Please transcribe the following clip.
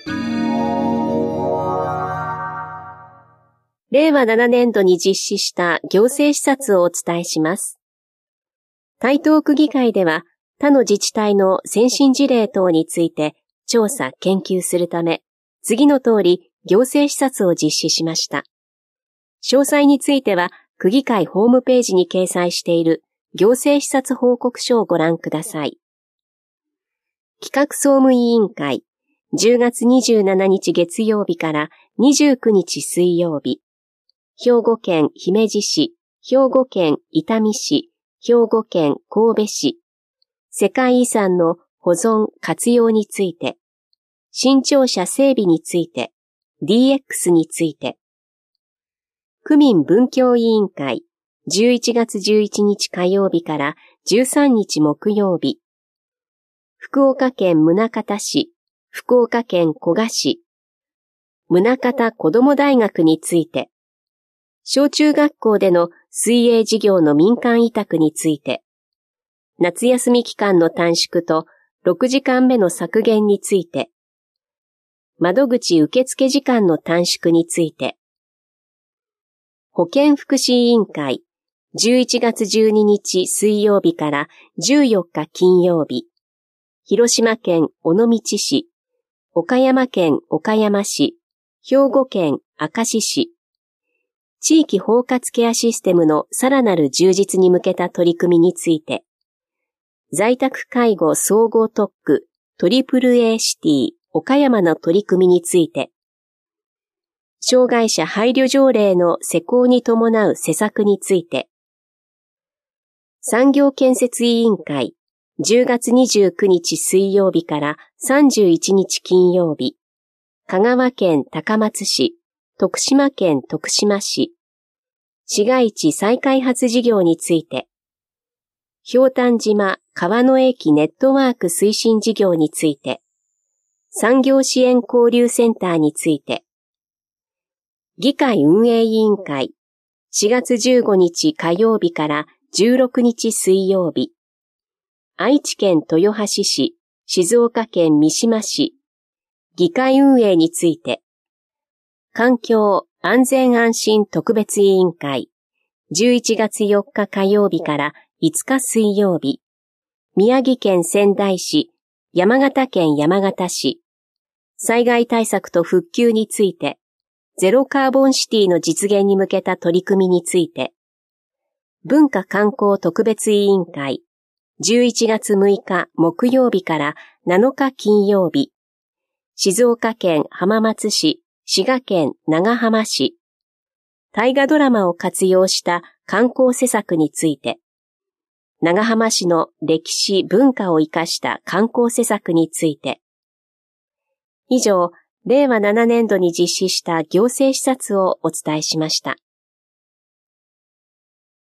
令和7年度に実施した行政視察をお伝えします。台東区議会では他の自治体の先進事例等について調査・研究するため、次の通り行政視察を実施しました。詳細については区議会ホームページに掲載している行政視察報告書をご覧ください。企画総務委員会、10月27日月曜日から29日水曜日、兵庫県姫路市、兵庫県伊丹市、兵庫県神戸市、世界遺産の保存・活用について、新庁舎整備について、DX について、区民文教委員会、11月11日火曜日から13日木曜日、福岡県宗像市、福岡県古賀市、宗像こども大学について、小中学校での水泳事業の民間委託について、夏休み期間の短縮と6時間目の削減について、窓口受付時間の短縮について、保健福祉委員会、11月12日水曜日から14日金曜日、広島県尾道市、岡山県岡山市、兵庫県明石市、地域包括ケアシステムのさらなる充実に向けた取り組みについて、在宅介護総合特区 AAA シティ岡山の取り組みについて、障害者配慮条例の施行に伴う施策について、産業建設委員会10月29日水曜日から31日金曜日、香川県高松市、徳島県徳島市、市街地再開発事業について、ひたん島川の駅ネットワーク推進事業について、産業支援交流センターについて、議会運営委員会4月15日火曜日から16日水曜日、愛知県豊橋市、静岡県三島市、議会運営について、環境安全安心特別委員会11月4日火曜日から5日水曜日、宮城県仙台市、山形県山形市、災害対策と復旧について、ゼロカーボンシティの実現に向けた取り組みについて、文化観光特別委員会11月6日木曜日から7日金曜日、静岡県浜松市、滋賀県長浜市、大河ドラマを活用した観光施策について、長浜市の歴史文化を生かした観光施策について、以上、令和7年度に実施した行政視察をお伝えしました。